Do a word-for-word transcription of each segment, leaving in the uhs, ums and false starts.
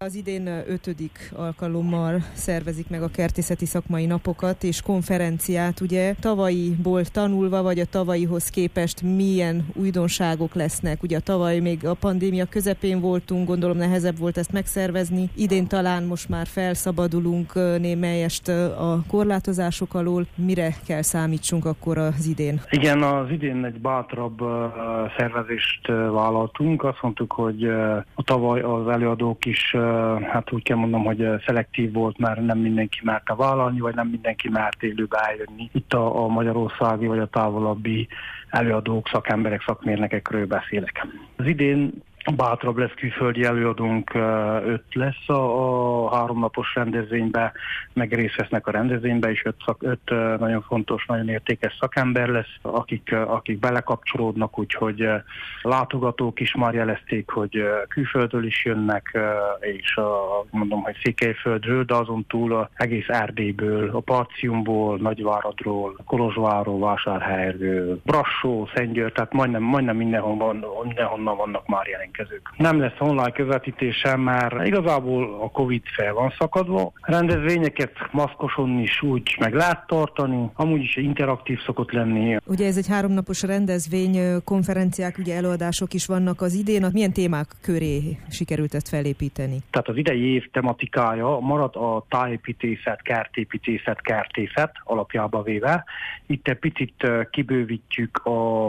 Az idén ötödik alkalommal szervezik meg a kertészeti szakmai napokat és konferenciát. Ugye tavalyiból tanulva, vagy a tavalyihoz képest milyen újdonságok lesznek? Ugye a tavaly még a pandémia közepén voltunk, gondolom nehezebb volt ezt megszervezni. Idén talán most már felszabadulunk némelyest a korlátozások alól. Mire kell számítsunk akkor az idén? Igen, az idén egy bátrabb szervezést vállaltunk. Azt mondtuk, hogy a tavaly az előadók is, hát úgy kell mondom, hogy szelektív volt, mert nem mindenki merte vállalni, vagy nem mindenki mert élőbe eljönni. Itt a, a magyarországi vagy a távolabbi előadók, szakemberek, szakmérnökekről beszélek. Az idén bátrabb lesz, külföldi előadónk, öt lesz a, a háromnapos rendezvénybe, meg részt vesznek a rendezvénybe, és öt, szak, öt nagyon fontos, nagyon értékes szakember lesz, akik, akik belekapcsolódnak, úgyhogy látogatók is már jelezték, hogy külföldről is jönnek, és a, mondom, hogy Székelyföldről, de azon túl az egész Erdélyből, a Partiumból, Nagyváradról, Kolozsvárról, Vásárhelyről, Brassó, Szentgyőr, tehát majdnem, majdnem mindenhol van, mindenhonnan vannak már jelen. Nem lesz online közvetítése, mert igazából a Covid fel van szakadva. Rendezvényeket maszkoson is úgy meg lehet tartani, amúgy is interaktív szokott lenni. Ugye ez egy háromnapos rendezvény, konferenciák, ugye előadások is vannak az idén. Milyen témák köré sikerült ezt felépíteni? Tehát az idei év tematikája marad a tájépítészet, kertépítészet, kertészet alapjába véve. Itt egy picit kibővítjük a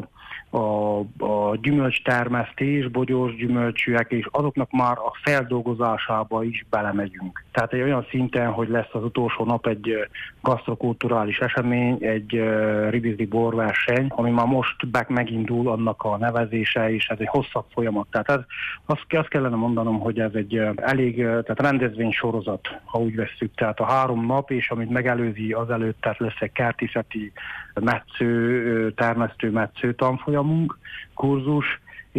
A, a gyümölcstermesztés, bogyós gyümölcsűek, és azoknak már a feldolgozásába is belemegyünk. Tehát egy olyan szinten, hogy lesz az utolsó nap egy gasztrokulturális esemény, egy uh, ribizli borverseny, ami már most megindul annak a nevezése, és ez egy hosszabb folyamat. Tehát ez, azt, azt kellene mondanom, hogy ez egy uh, elég, uh, tehát rendezvénysorozat, ha úgy vesszük. Tehát a három nap, és amit megelőzi azelőtt, tehát lesz egy kertészeti metsző, termesztő metsző tanfolyamunk, kurzus,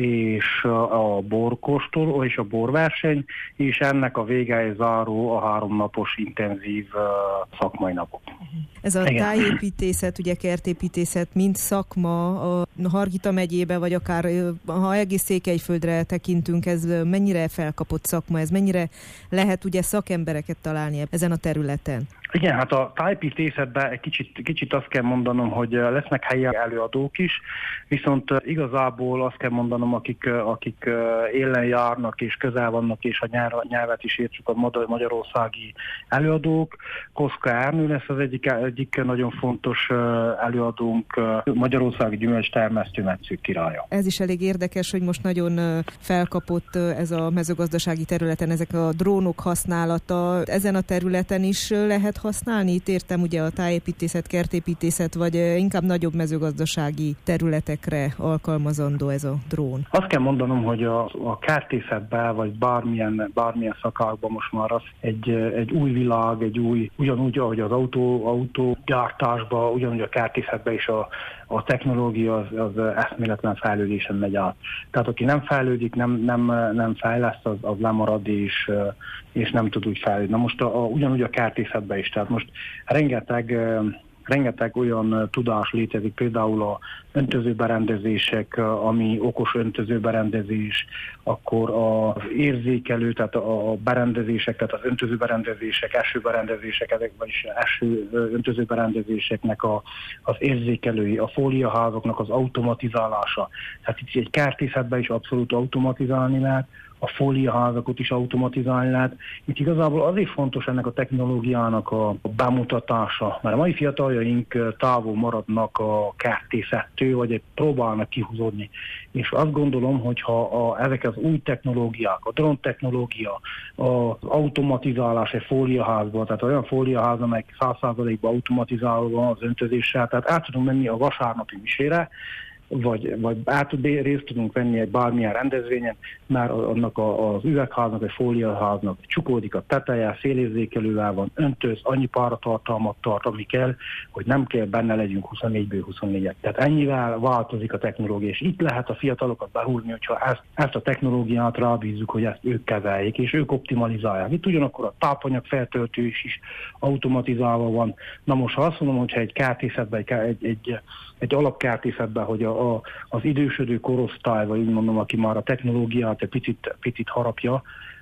és a borkóstoló és a borverseny, és ennek a vége záró a háromnapos intenzív uh, szakmai napok. Ez a Igen. tájépítészet, ugye kertépítészet, mint szakma a Hargita megyébe, vagy akár ha egész Székelyföldre tekintünk, ez mennyire felkapott szakma, ez mennyire lehet ugye szakembereket találni ezen a területen? Igen, hát a tájépítészetben egy kicsit, kicsit azt kell mondanom, hogy lesznek helyi előadók is, viszont igazából azt kell mondanom, akik, akik élen járnak és közel vannak, és a nyelvet is értsük, a magyarországi előadók. Koszka Ernő lesz az egyik, egyik nagyon fontos előadónk, magyarországi gyümölcstermesztő metszők királya. Ez is elég érdekes, hogy most nagyon felkapott ez a mezőgazdasági területen, ezek a drónok használata. Ezen a területen is lehet használni? Itt értem ugye a tájépítészet, kertépítészet, vagy inkább nagyobb mezőgazdasági területekre alkalmazandó ez a drón? Azt kell mondanom, hogy a, a kertészetben, vagy bármilyen, bármilyen szakákban most már az egy, egy új világ, egy új, ugyanúgy, ahogy az autó, autógyártásban, ugyanúgy a kertészetben is a, a technológia az, az eszméletlen fejlődésen megy át. Tehát aki nem fejlődik, nem, nem, nem fejleszt, az, az lemarad, és, és nem tud úgy fejlődni. Na most a, a, ugyanúgy a kertészetben is. Tehát most rengeteg, rengeteg olyan tudás létezik, például a öntözőberendezések, ami okos öntözőberendezés, akkor az érzékelő, tehát a berendezések, tehát az öntözőberendezések, esőberendezések, ezek vagyis eső öntözőberendezéseknek a, az érzékelői, a fóliaházaknak az automatizálása. Tehát itt egy kertészetben is abszolút automatizálni lehet, a fóliaházakot is automatizálni lehet. Itt igazából azért fontos ennek a technológiának a bemutatása, mert a mai fiataljaink távol maradnak a kertészettől, vagy próbálnak kihúzódni. És azt gondolom, hogy ha a, ezek az új technológiák, a drón technológia, az automatizálás egy fóliaházban, tehát olyan fóliaház, amely száz százalékban automatizálva van az öntözéssel, tehát át tudunk menni a vasárnapi misére, vagy, vagy át részt tudunk venni egy bármilyen rendezvényen, már annak a, az üvegháznak, egy fóliaháznak csukódik a teteje, szélérzékelővel van, öntöz, annyi páratartalmat tart, ami kell, hogy nem kell benne legyünk huszonnégyből huszonnégyet. Tehát ennyivel változik a technológia, és itt lehet a fiatalokat behúzni, hogyha ezt, ezt a technológiát rábízzuk, hogy ezt ők kezeljék, és ők optimalizálják. Itt ugyanakkor a tápanyag feltöltő is, is automatizálva van. Na most, ha azt mondom, hogyha egy kertészetben, egy, egy, egy, egy alapkertészetben, hogy a, a, az idősödő korosztály, vagy úgy mondom, aki már a technológiát egy picit, picit harapja,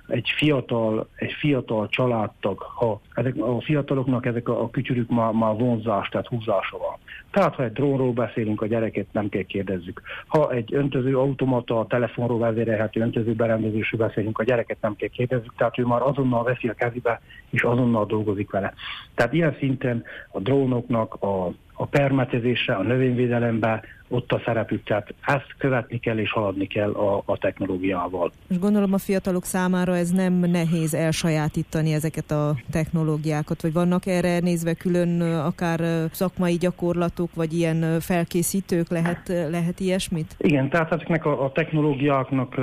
egy fiatal, egy fiatal családtag, ha ezek a fiataloknak ezek a, a kütyürük már, már vonzás, tehát húzása van. Tehát, ha egy drónról beszélünk, a gyereket nem kell kérdezzük. Ha egy öntöző automata, telefonról vezérelhető öntöző berendezésről beszélünk, a gyereket nem kell kérdezzük, tehát ő már azonnal veszi a kezébe, és azonnal dolgozik vele. Tehát ilyen szinten a drónoknak a, a permetezésre, a növényvédelembe ott a szerepük, tehát ezt követni kell és haladni kell a, a technológiával. És gondolom a fiatalok számára ez nem nehéz elsajátítani ezeket a technológiákat, vagy vannak erre nézve külön akár szakmai gyakorlatok, vagy ilyen felkészítők, lehet, lehet ilyesmit? Igen, tehát ezeknek a, a technológiáknak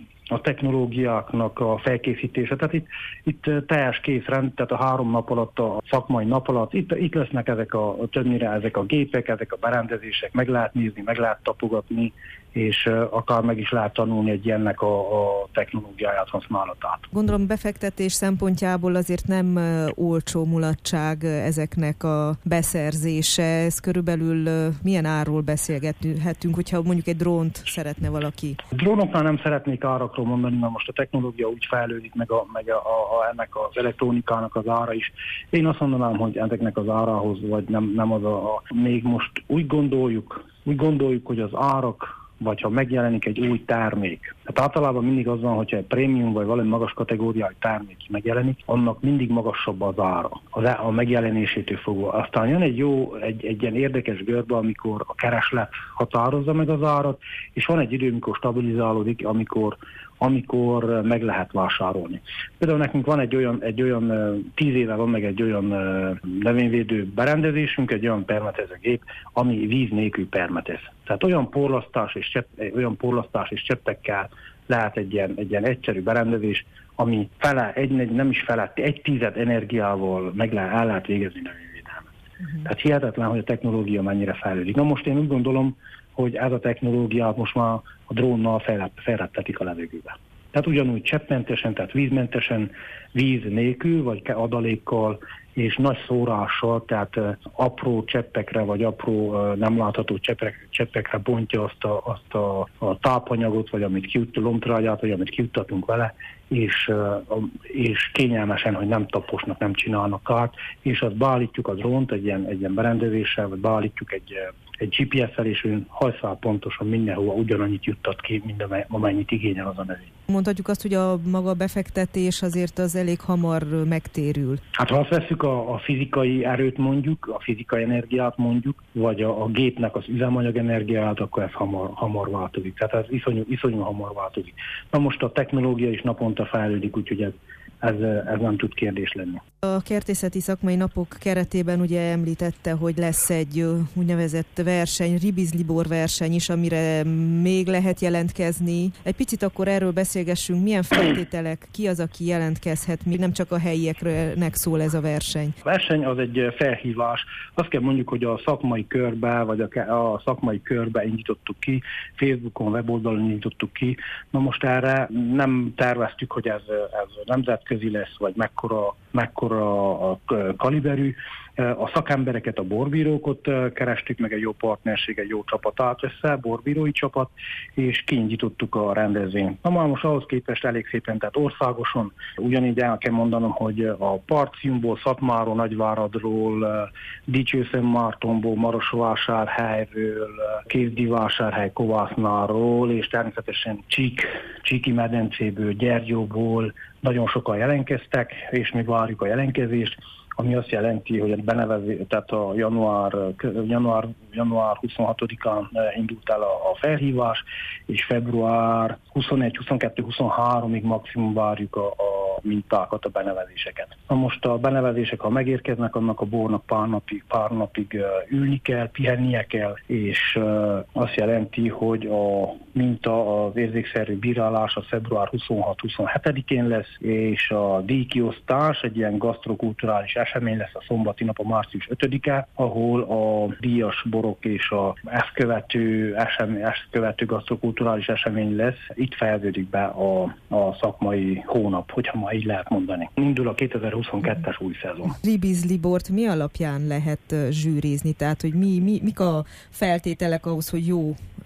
a technológiáknak a felkészítése. Tehát itt, itt teljes készrend, tehát a három nap alatt, a szakmai nap alatt, itt, itt lesznek ezek a, többnyire ezek a gépek, ezek a berendezések, meg lehet nézni, meg lehet tapogatni, és uh, akár meg is lehet tanulni egy ilyennek a, a technológiáját, használatát. Gondolom befektetés szempontjából azért nem uh, olcsó mulatság uh, ezeknek a beszerzése. Ez körülbelül uh, milyen árról beszélgethetünk, hogyha mondjuk egy drónt szeretne valaki? A drónoknál nem szeretnék árakról mondani, mert most a technológia úgy fejlődik, meg, a, meg a, a, a, ennek az elektronikának az ára is. Én azt mondanám, hogy ezeknek az árához, vagy nem, nem az a, a... Még most úgy gondoljuk, úgy gondoljuk, hogy az árak, vagy ha megjelenik egy új termék. Tehát általában mindig az van, hogyha egy prémium vagy valami magas kategóriai termék megjelenik, annak mindig magasabb az ára, az a megjelenésétől fogva. Aztán jön egy jó, egy, egy ilyen érdekes görbe, amikor a kereslet határozza meg az árat, és van egy idő, amikor stabilizálódik, amikor amikor meg lehet vásárolni. Például nekünk van egy olyan, egy olyan tíz éve van meg egy olyan növényvédő berendezésünk, egy olyan permetező gép, ami víz nélkül permetez. Tehát olyan porlasztás és, csepp, olyan porlasztás és cseppekkel lehet egy ilyen, egy ilyen egyszerű berendezés, ami fele, egy, nem is felett, egy tized energiával meg lehet, el lehet végezni növényvédelmet. Uh-huh. Tehát hihetetlen, hogy a technológia mennyire fejlődik. Na most én úgy gondolom, hogy ez a technológiát most már a drónnal felreptetik a levegőbe. Tehát ugyanúgy cseppmentesen, tehát vízmentesen, víz nélkül, vagy adalékkal, és nagy szórással, tehát apró cseppekre, vagy apró nem látható cseppek, cseppekre bontja azt a, azt a, a tápanyagot, vagy amit kiut, lomtrágyát, vagy amit kiuttatunk vele, és, és kényelmesen, hogy nem taposnak, nem csinálnak kárt, és azt beállítjuk a drónt egy ilyen, egy ilyen berendezéssel, vagy beállítjuk egy, egy gé pé es-szel, és ön hajszál pontosan mindenhova ugyanannyit juttat ki, mint amennyit igényel az a növény. Mondhatjuk azt, hogy a maga befektetés azért az elég hamar megtérül. Hát ha azt veszük a, a fizikai erőt mondjuk, a fizikai energiát mondjuk, vagy a, a gépnek az üzemanyag energiát, akkor ez hamar, hamar változik. Tehát ez iszonyú, iszonyú hamar változik. Na most a technológia is naponta fejlődik, úgyhogy ez, ez, ez nem tud kérdés lenni. A kertészeti szakmai napok keretében ugye említette, hogy lesz egy úgynevezett verseny, Ribizlibor verseny is, amire még lehet jelentkezni. Egy picit akkor erről beszélgessünk, milyen feltételek, ki az, aki jelentkezhet, még nem csak a helyieknek szól ez a verseny. A verseny az egy felhívás. Azt kell mondjuk, hogy a szakmai körbe, vagy a, a szakmai körbe indítottuk ki, Facebookon, weboldalon indítottuk ki. Na most erre nem terveztük, hogy ez, ez nemzetközi lesz, vagy mekkora, mekkora a kaliberű. A szakembereket, a borbírókot kerestük, meg egy jó partnerség, egy jó csapat állt össze, borbírói csapat, és kiindítottuk a rendezvényt. Na már most ahhoz képest elég szépen, tehát országosan ugyanígy el kell mondanom, hogy a Partiumból, Szatmáról, Nagyváradról, Dicsőszentmártonból, Marosvásárhelyről, Kézdivásárhely, Kovásznáról, és természetesen Csík, Csíki medencéből, Gyergyóból nagyon sokan jelentkeztek, és még várjuk a jelentkezést, ami azt jelenti, hogy a benevezés, tehát a január, január, január huszonhatodikán indult el a, a felhívás, és február huszonegy, huszonkettő, huszonháromig maximum várjuk a, a mintákat, a benevezéseket. Na most a benevezések, ha megérkeznek, annak a bornak pár napig, pár napig ülni kell, pihennie kell, és azt jelenti, hogy a minta, az érzékszervű bírálás a február huszonhat-huszonhetedikén lesz, és a díjkiosztás egy ilyen gasztrokulturális esemény lesz a szombati nap, a március ötödike, ahol a díjas borok és a ezt követő, esemény, ezt követő gasztrokulturális esemény lesz. Itt fejeződik be a, a szakmai hónap, hogyha ma így lehet mondani. Indul a kétezer-huszonkettes új szezon. Ribizlibort mi alapján lehet zsűrizni? Tehát, hogy mi, mi, mik a feltételek ahhoz, hogy jó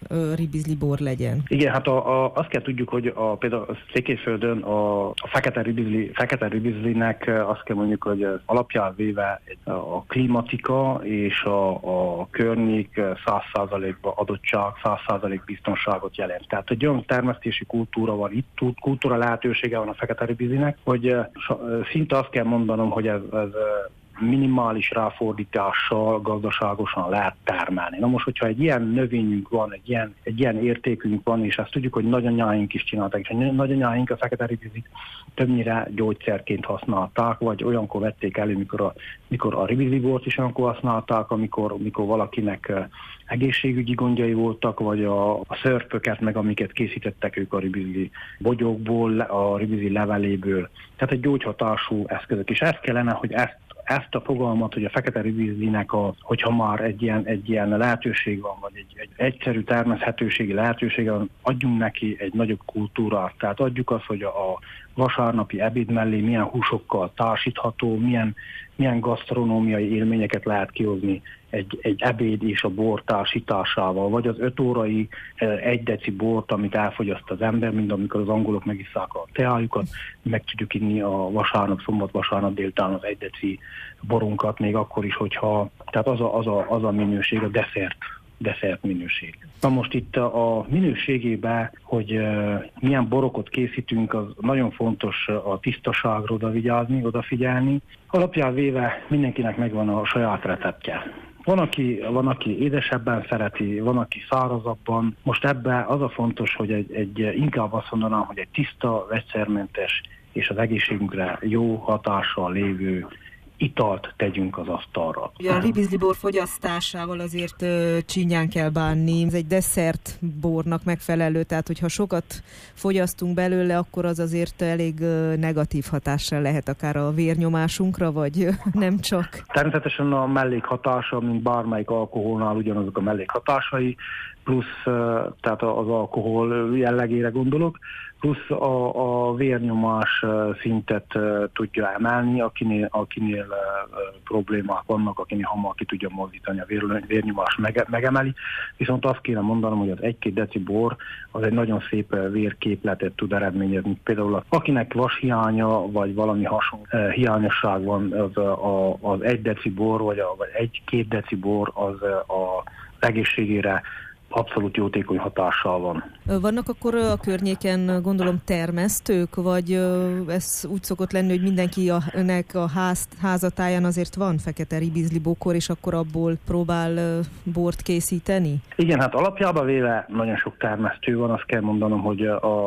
ribizli bor legyen? Igen, hát a, a, azt kell tudjuk, hogy a, például a Székelyföldön a, a fekete ribizli, fekete ribizlinek azt kell mondjuk, hogy alapján véve a klimatika és a, a környék száz százalékban adottság, száz százalék biztonságot jelent. Tehát egy olyan termesztési kultúra van itt, kultúra lehetősége van a fekete ribizlinek, hogy szinte azt kell mondanom, hogy ez, ez minimális ráfordítással gazdaságosan lehet termelni. Na most, hogyha egy ilyen növényünk van, egy ilyen, egy ilyen értékünk van, és ezt tudjuk, hogy nagyanyáink is csinálták, és a nagyanyáink a fekete ribizlit többnyire gyógyszerként használták, vagy olyankor vették elő, mikor a, mikor a ribizlibort is olyankor használták, amikor, amikor valakinek egészségügyi gondjai voltak, vagy a, a szörpöket, meg amiket készítettek ők a ribizli bogyókból, a ribizli leveléből. Tehát egy gyógyhatású eszközök. És ez kellene, hogy ezt ezt a fogalmat, hogy a fekete ribizlinek, a, hogyha már egy ilyen, egy ilyen lehetőség van, vagy egy, egy egyszerű termeszhetőségi lehetőség van, adjunk neki egy nagyobb kultúrát. Tehát adjuk azt, hogy a, a vasárnapi ebéd mellé milyen húsokkal társítható, milyen, milyen gasztronómiai élményeket lehet kihozni egy, egy ebéd és a bor társításával, vagy az öt órai egy deci bort, amit elfogyaszt az ember, mint amikor az angolok megisszák a teájukat, meg tudjuk inni a vasárnap, szombat, vasárnap délután az egy deci borunkat, még akkor is, hogyha, tehát az a, az a, az a minőség, a desszert, desszert minőség. Na most itt a minőségében, hogy uh, milyen borokat készítünk, az nagyon fontos a tisztaságra odavigyázni, odafigyelni. Alapján véve mindenkinek megvan a saját receptje. Van aki, van, aki édesebben szereti, van, aki szárazabban. Most ebben az a fontos, hogy egy, egy, inkább azt mondanám, hogy egy tiszta, vegyszermentes és az egészségünkre jó hatással lévő italt tegyünk az asztalra. Ugye a ribizlibor fogyasztásával azért ö, csínyán kell bánni. Ez egy desszert bornak megfelelő, tehát hogyha sokat fogyasztunk belőle, akkor az azért elég ö, negatív hatással lehet akár a vérnyomásunkra, vagy ö, nem csak. Természetesen a mellékhatása, mint bármelyik alkoholnál ugyanazok a mellékhatásai, plusz tehát az alkohol jellegére gondolok, plusz a, a vérnyomás szintet tudja emelni, akinél, akinél problémák vannak, akinél hamar ki tudja mozdítani a vér, vérnyomás mege, megemeli. Viszont azt kéne mondanom, hogy az egy-két deci bor az egy nagyon szép vérképletet tud eredményezni. Például akinek vashiánya, vagy valami hasonló hiányosság van, az, a, az egy deci bor, vagy, a, vagy egy-két deci bor az a egészségére abszolút jótékony hatással van. Vannak akkor a környéken, gondolom, termesztők, vagy ez úgy szokott lenni, hogy mindenkinek a ház, házatáján azért van fekete ribizli bokor, és akkor abból próbál bort készíteni? Igen, hát alapjában véve nagyon sok termesztő van, azt kell mondanom, hogy a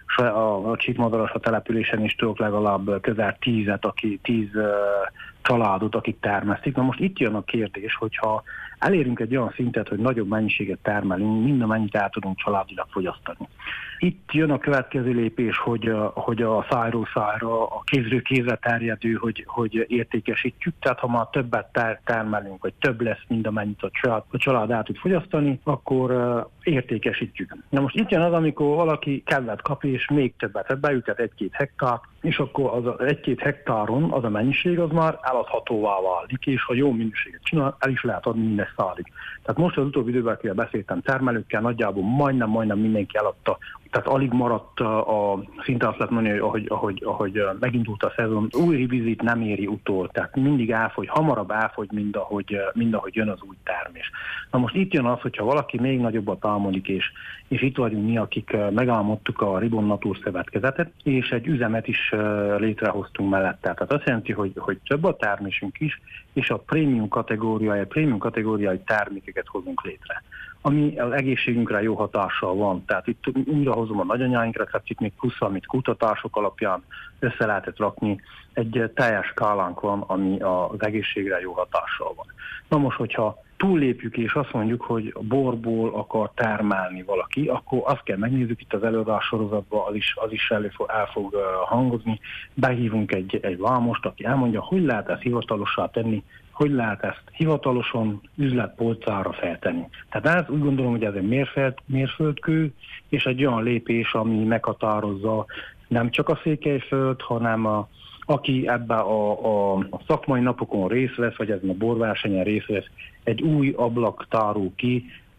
a, a Csíkmadaras a településen is tudok legalább közel tízet, aki tíz uh, családot, akik termesztik. Na most itt jön a kérdés, hogyha elérünk egy olyan szintet, hogy nagyobb mennyiséget termelünk, minden mennyit el tudunk családilag fogyasztani. Itt jön a következő lépés, hogy, hogy a szájról szájra, a kézről kézre terjedő, hogy, hogy értékesítjük. Tehát ha már többet ter- termelünk, vagy több lesz, mint amennyit a család, a család el tud fogyasztani, akkor uh, értékesítjük. Na most itt jön az, amikor valaki kedvet kap, és még többet, tehát beütet egy-két hektár, és akkor az a egy-két hektáron az a mennyiség az már eladhatóvá válik, és ha jó minőséget csinál, el is lehet adni minden szálig. Tehát most az utóbbi időben, akivel beszéltem termelőkkel, nagyjából majdnem, majdnem mindenki eladta. Tehát alig maradt a, szinte azt lehet mondani, hogy ahogy, ahogy, ahogy megindult a szezon, új ribizlit nem éri utol, tehát mindig elfogy, hamarabb elfogy, mint ahogy, mint ahogy jön az új termés. Na most itt jön az, hogyha valaki még nagyobbat álmodik, és, és itt vagyunk mi, akik megálmodtuk a Ribon Natur Szövetkezetet, és egy üzemet is létrehoztunk mellette. Tehát azt jelenti, hogy, hogy több a termésünk is, és a prémium kategóriai, prémium kategóriai termékeket hozunk létre, ami az egészségünkre jó hatással van. Tehát itt újra hozom a nagyanyáink receptjét, még plusz, amit kutatások alapján össze lehetett rakni. Egy teljes skálánk van, ami az egészségre jó hatással van. Na most, hogyha túllépjük és azt mondjuk, hogy a borból akar termelni valaki, akkor azt kell megnézzük itt az előadás sorozatban, az is, az is elő fog, el fog hangozni. Behívunk egy, egy vámost, aki elmondja, hogy lehet ezt hivatalossá tenni, hogy lehet ezt hivatalosan üzletpolcára feltenni. Tehát ez úgy gondolom, hogy ez egy mérföld, mérföldkő, és egy olyan lépés, ami meghatározza nem csak a Székelyföld, hanem a, aki ebben a, a, a szakmai napokon részt vesz, vagy ezen a borversenyen részt vesz, egy új ablak tárul ki,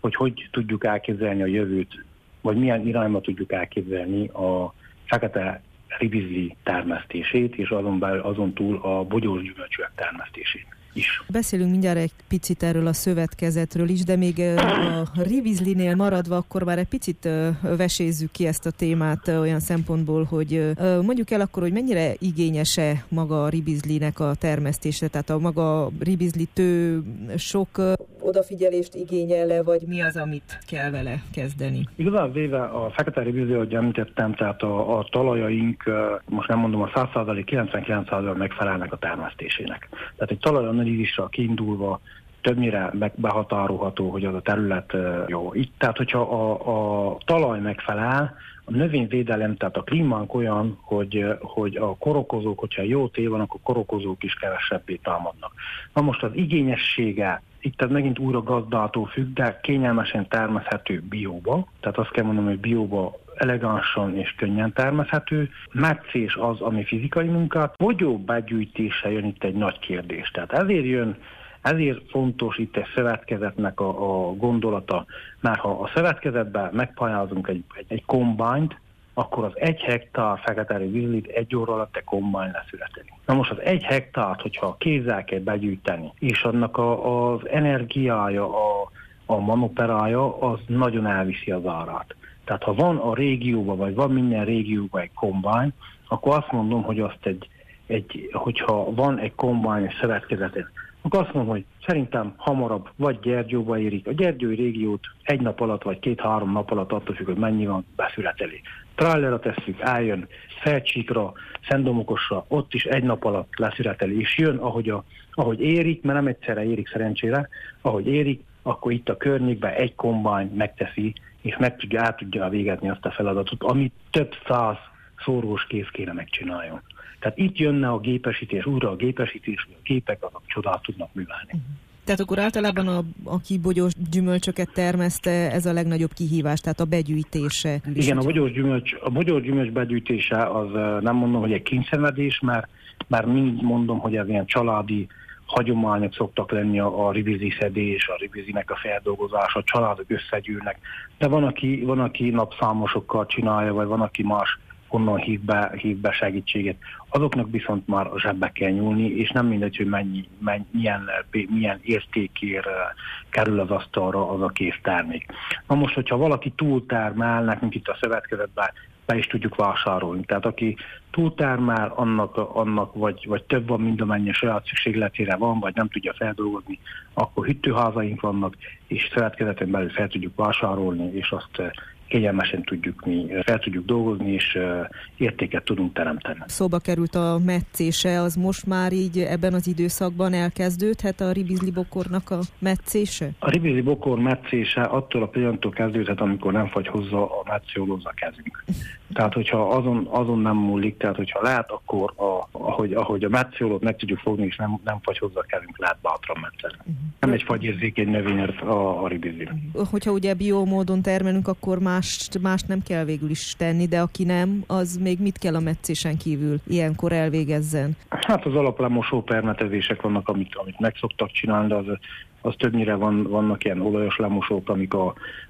hogy hogy tudjuk elképzelni a jövőt, vagy milyen irányba tudjuk elképzelni a fekete ribizli termesztését, és azon, belül, azon túl a bogyós gyümölcsűek termesztését is. Beszélünk mindjárt egy picit erről a szövetkezetről is, de még a ribizlinél maradva, akkor már egy picit vesézzük ki ezt a témát olyan szempontból, hogy mondjuk el akkor, hogy mennyire igényes-e maga a ribizlinek a termesztése, tehát a maga ribizlitő sok odafigyelést igényel-e, vagy mi az, amit kell vele kezdeni? Igazán véve a fekete ribizli, ahogy említettem, tehát a, a talajaink, most nem mondom a száz százalék, kilencvenkilenc százalék megfelelnek a termesztésének. Tehát egy talajanalízisra kiindulva többnyire behatárolható, hogy az a terület jó. Itt, tehát hogyha a, a talaj megfelel, a növényvédelem, tehát a klímánk olyan, hogy, hogy a korokozók, hogyha jó tél van, akkor korokozók is kevesebbé támadnak. Na most az igényessége, itt ez megint újra gazdától függ, de kényelmesen termeszthető bióba, tehát azt kell mondanom, hogy bióba elegánsan és könnyen termeszthető. Metszés az, ami fizikai munkát, bogyó begyűjtése jön itt egy nagy kérdés. Tehát ezért jön Ezért fontos itt egy szövetkezetnek a, a gondolata, mert ha a szövetkezetben megpályázunk egy, egy, egy kombányt, akkor az egy hektár fekete ribizlit egy óra alatt egy kombány leszületeli. Na most az egy hektárt, hogyha kézzel kell begyűjteni, és annak a, az energiája, a, a manoperája, az nagyon elviszi az árát. Tehát ha van a régióban, vagy van minden régióban egy kombány, akkor azt mondom, hogy azt egy, egy hogyha van egy kombány szövetkezeten, akkor azt mondom, hogy szerintem hamarabb vagy Gyergyóba érik. A gyergyói régiót egy nap alatt, vagy két-három nap alatt attól függ, hogy mennyi van, beszületeli. Trailerra tesszük, eljön Felcsíkra, Szentdomokosra, ott is egy nap alatt leszületeli, és jön, ahogy, a, ahogy érik, mert nem egyszerre érik szerencsére, ahogy érik, akkor itt a környékben egy kombány megteszi, és meg tudja, át tudja végezni azt a feladatot, amit több száz szórós kéz kéne megcsináljon. Tehát itt jönne a gépesítés, újra a gépesítés, a gépek azok csodát tudnak művelni. Uh-huh. Tehát akkor általában a, aki bogyós gyümölcsöket termeszte, ez a legnagyobb kihívás, tehát a begyűjtése. Igen, a bogyós gyümölcs, a bogyós gyümölcs begyűjtése az nem mondom, hogy egy kényszenvedés, mert, mert mind mondom, hogy ez ilyen családi hagyományok szoktak lenni, a, a ribizli szedés, a ribizinek a feldolgozása, a családok összegyűlnek. De van, aki, van, aki napszámosokkal csinálja, vagy van, aki más honnan hív be, hív be segítséget. Azoknak viszont már a zsebbe kell nyúlni, és nem mindegy, hogy mennyi, mennyi, milyen, milyen értékért kerül az asztalra az a kész termék. Na most, hogyha valaki túltermel, nekünk itt a szövetkezetben be is tudjuk vásárolni. Tehát aki túltermel, annak, annak vagy, vagy több van, mint amennyi saját szükségletére van, vagy nem tudja feldolgozni, akkor hűtőházaink vannak, és szövetkezeten belül fel tudjuk vásárolni, és azt kényelmesen tudjuk mi, fel tudjuk dolgozni, és értéket tudunk teremteni. Szóba került a metszése, az most már így ebben az időszakban elkezdődhet a ribizli bokornak a metszése? A ribizli bokor metszése attól a pillanattól kezdődhet, amikor nem fagy hozzá a metszőlóza kezünk. Tehát, hogyha azon, azon nem múlik, tehát, hogyha lehet, akkor a, ahogy, ahogy a metszőlót meg tudjuk fogni, és nem, nem fagy hozzá a kezünk, lehet bátran metszeni. Uh-huh. Nem egy fagyérzékeny növény a, a ribizli. Uh-huh. Hogyha ugye biomódon termelünk, akkor mást, mást nem kell végül is tenni, de aki nem, az még mit kell a metszésen kívül ilyenkor elvégezzen? Hát az alaplemosó permetezések vannak, amit, amit meg szoktak csinálni, de az, az többnyire van, vannak ilyen olajos lemosók, amik a,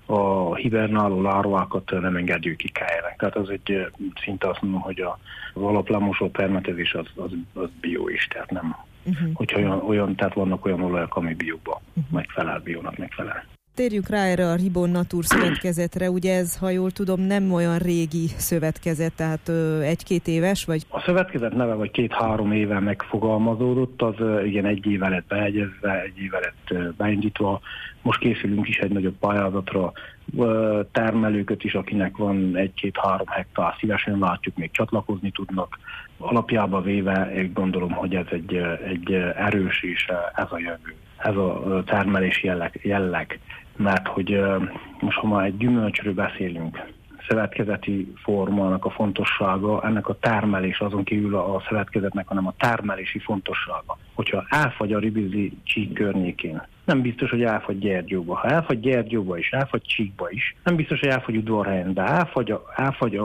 a hibernáló lárvákat nem engedjük ki kájának. Tehát az egy szinte azt mondom, hogy a, az alaplemosó permetezés az, az, az bió is, tehát nem. Uh-huh. Hogyha olyan, olyan, tehát vannak olyan olajak, ami bióba uh-huh. megfelel, biónak megfelel. Térjünk rá erre a Ribon Natur szövetkezetre, ugye ez, ha jól tudom, nem olyan régi szövetkezet, tehát ö, egy-két éves, vagy? A szövetkezet neve vagy két-három éve megfogalmazódott, az igen egy éve lett beegyezve, egy éve lett beindítva. Most készülünk is egy nagyobb pályázatra, termelőköt is, akinek van egy-két-három hektár, szívesen látjuk, még csatlakozni tudnak. Alapjába véve gondolom, hogy ez egy, egy erős és ez a jövő, ez a termelés jelleg, jelleg. Mert hogy most, ha már egy gyümölcsről beszélünk, szövetkezeti formának a fontossága, ennek a termelés azon kívül a szövetkezetnek, hanem a termelési fontossága. Hogyha elfagy a ribizli Csík környékén, nem biztos, hogy elfagy Gyergyóba. Ha elfagy Gyergyóba is, elfagy Csíkba is, nem biztos, hogy elfagy Udvarhelyen, de elfagy a, elfagy a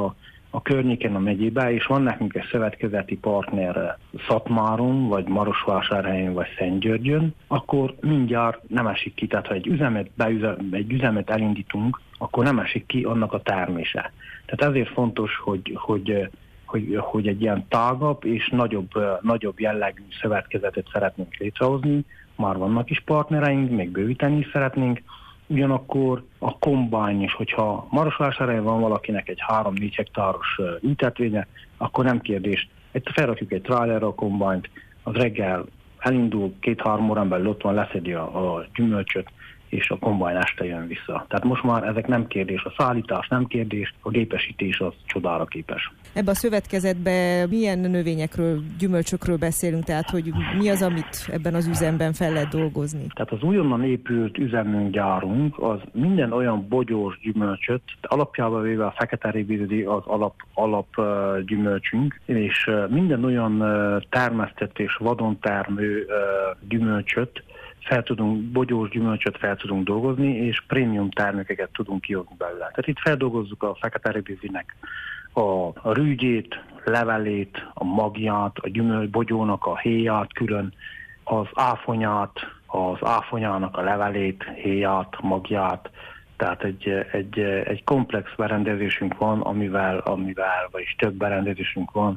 a környéken, a megyében, és van nekünk egy szövetkezeti partner Szatmáron, vagy Marosvásárhelyen, vagy Szentgyörgyön, akkor mindjárt nem esik ki. Tehát ha egy üzemet, beüzem, egy üzemet elindítunk, akkor nem esik ki annak a termése. Tehát ezért fontos, hogy, hogy, hogy, hogy egy ilyen tágabb és nagyobb, nagyobb jellegű szövetkezetet szeretnénk létrehozni. Már vannak is partnereink, még bővíteni is szeretnénk. Ugyanakkor a kombány is, hogyha Marosvásárhelyen van valakinek egy három-négy hektáros ültetvénye, akkor nem kérdés. Itt felrakjuk egy trálerre a kombányt, az reggel elindul, két-három órán belül ott van, leszedi a, a gyümölcsöt, és a kombány este jön vissza. Tehát most már ezek nem kérdés, a szállítás nem kérdés, a gépesítés az csodára képes. Ebben a szövetkezetben milyen növényekről, gyümölcsökről beszélünk, tehát hogy mi az, amit ebben az üzemben fel lehet dolgozni? Tehát az újonnan épült üzemünk, gyárunk, az minden olyan bogyós gyümölcsöt, alapjában véve a fekete rébizdi az alap, alap uh, gyümölcsünk, és uh, minden olyan uh, termesztett és vadon termő uh, gyümölcsöt, fel tudunk, bogyós gyümölcsöt fel tudunk dolgozni, és prémium termékeket tudunk kihozni belőle. Tehát itt feldolgozzuk a fekete rébizdinek a, a rűgyét, levelét, a magját, a gyümölcsbogyónak a héját külön, az áfonyát, az áfonyának a levelét, héját, magját. Tehát egy, egy, egy komplex berendezésünk van, amivel, amivel, vagyis több berendezésünk van,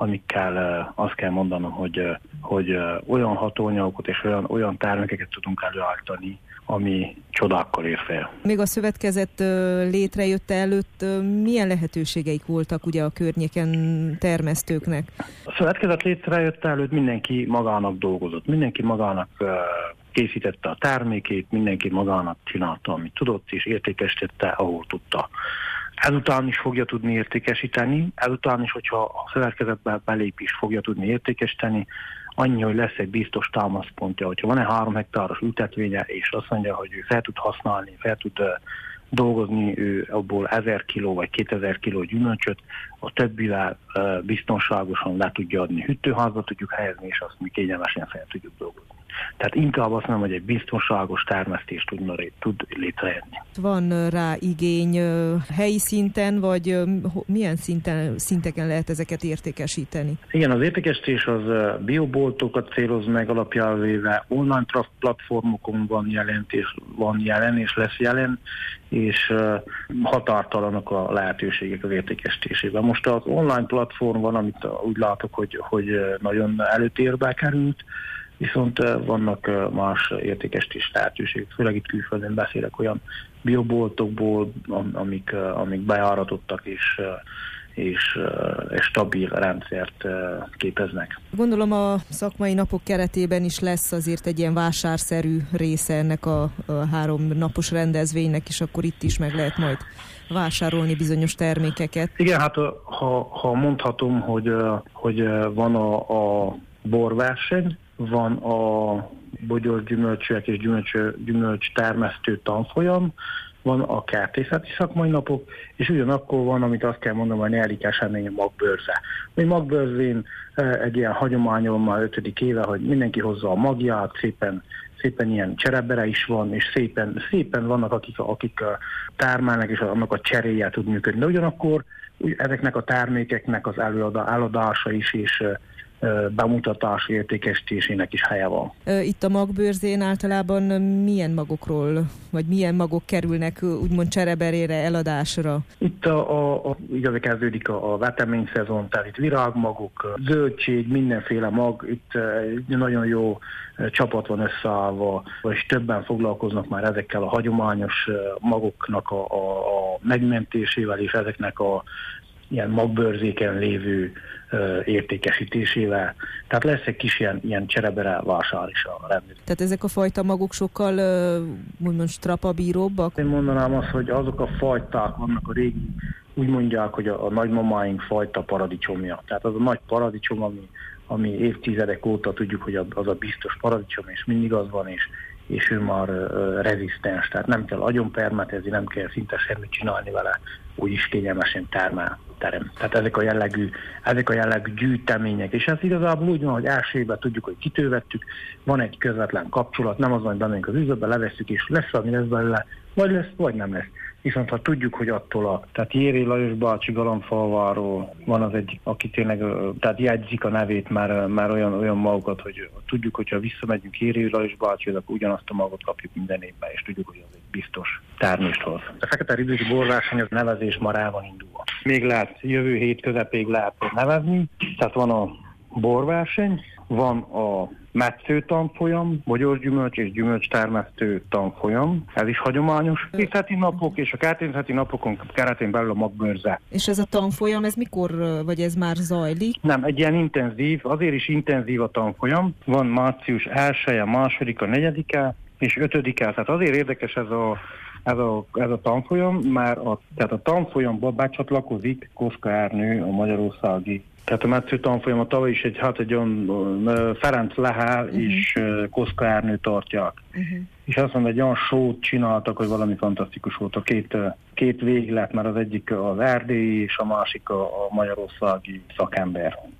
amikkel azt kell mondanom, hogy, hogy olyan hatóanyagokat és olyan, olyan termékeket tudunk előállítani, ami csodákkal ér fel. Még a szövetkezet létrejötte előtt milyen lehetőségeik voltak ugye a környéken termesztőknek? A szövetkezet létrejötte előtt mindenki magának dolgozott, mindenki magának készítette a termékét, mindenki magának csinálta, amit tudott, és értékesítette, ahol tudta. Ezután is fogja tudni értékesíteni, ezután is, hogyha a szövetkezetbe belép is fogja tudni értékesíteni, annyi, hogy lesz egy biztos támaszpontja, hogyha van egy három hektáros ültetvénye, és azt mondja, hogy ő fel tud használni, fel tud uh, dolgozni, ő abból ezer kiló vagy kétezer kiló gyümölcsöt, a többivel uh, biztonságosan le tudja adni, hűtőházba tudjuk helyezni, és azt mi kényelmesen fel tudjuk dolgozni. Tehát inkább azt mondom, hogy egy biztonságos termesztést tudna, tud létrejönni. Van rá igény helyi szinten, vagy milyen szinten, szinteken lehet ezeket értékesíteni? Igen, az értékesítés az bioboltokat céloz meg alapjában véve, online platformokon van jelen, és van jelen, és lesz jelen, és határtalanok a lehetőségek az értékesítésében. Most az online platform van, amit úgy látok, hogy, hogy nagyon előtérbe került, viszont vannak más értékesítés lehetőségek, főleg itt külföldön beszélek olyan bioboltokból, amik, amik bejáratottak és, és, és stabil rendszert képeznek. Gondolom a szakmai napok keretében is lesz azért egy ilyen vásárszerű része ennek a, a három napos rendezvénynek, és akkor itt is meg lehet majd vásárolni bizonyos termékeket. Igen, hát ha, ha mondhatom, hogy, hogy van a, a borverseny, van a bogyós gyümölcsűek és gyümölcs, gyümölcs termesztő tanfolyam, van a kertészeti szakmai napok, és ugyanakkor van, amit azt kell mondanom, hogy negyedik esemény a magbőrze. Mi magbőrzén egy ilyen hagyományon már ötödik éve, hogy mindenki hozza a magját, szépen, szépen ilyen cserebere is van, és szépen, szépen vannak, akik, akik termelnek, és annak a cseréje tud működni. De ugyanakkor ezeknek a termékeknek az eladása is, és bemutatás értékesítésének is helye van. Itt a magbőrzén általában milyen magokról, vagy milyen magok kerülnek úgymond csereberére, eladásra? Itt a, a, a, igaz, kezdődik a, a veteményszezon, tehát itt virágmagok, zöldség, mindenféle mag, itt egy nagyon jó csapat van összeállva, és többen foglalkoznak már ezekkel a hagyományos magoknak a, a, a megmentésével, és ezeknek a ilyen magbőrzéken lévő uh, értékesítésével. Tehát lesz egy kis ilyen, ilyen cserebere vásár is a rendezvény. Tehát ezek a fajta magok sokkal uh, úgymond strapabíróbbak? Én mondanám azt, hogy azok a fajták vannak a régi, úgy mondják, hogy a, a nagymamáink fajta paradicsomja. Tehát az a nagy paradicsom, ami, ami évtizedek óta tudjuk, hogy az a biztos paradicsom, és mindig az van, és és ő már uh, rezisztens, tehát nem kell agyonpermetezni, nem kell szinte semmit csinálni vele, úgyis kényelmesen termel, terem. Tehát ezek a jellegű, ezek a jellegű gyűjtemények, és ez igazából úgy van, hogy elsőben tudjuk, hogy kitővettük, van egy közvetlen kapcsolat, nem az van, hogy bemegyünk az üzletbe, levesszük, és lesz, ami lesz belőle, vagy lesz, vagy nem lesz. viszont ha tudjuk, hogy attól a, tehát Jéri Lajos bácsi Galambfalváról van az egyik, aki tényleg, tehát jegyzik a nevét már, már olyan, olyan magokat, hogy tudjuk, hogyha visszamegyünk Jéri Lajos bácsihoz, akkor ugyanazt a magot kapjuk minden évben, és tudjuk, hogy az egy biztos termést hoz. A Fekete Ridősi borverseny az nevezés már el van indulva. Még lehet, jövő hét közepéig lehet nevezni, tehát van a borverseny, van a metsző tanfolyam, bogyósgyümölcs és gyümölcstermesztő tanfolyam. Ez is hagyományos. Készheti napok és a kertészeti napokon keretén belül a magbőrze. És ez a tanfolyam, ez mikor, vagy ez már zajlik? Nem, egy ilyen intenzív, azért is intenzív a tanfolyam. Van március elsője, másodika, negyedike és ötödike. Tehát azért érdekes ez a Ez a, ez a tanfolyam, már a, tehát a tanfolyamba becsatlakozik Koszka Ernő, a magyarországi. Tehát a metsző tanfolyam a tavaly is egy, hát egy olyan uh, Ferenc Lehel uh-huh. és uh, Koszka Ernő tartják. Uh-huh. És azt mondom, egy olyan show-t csináltak, hogy valami fantasztikus volt. A két, uh, két véglet, mert az egyik az erdélyi, és a másik a, a magyarországi szakember.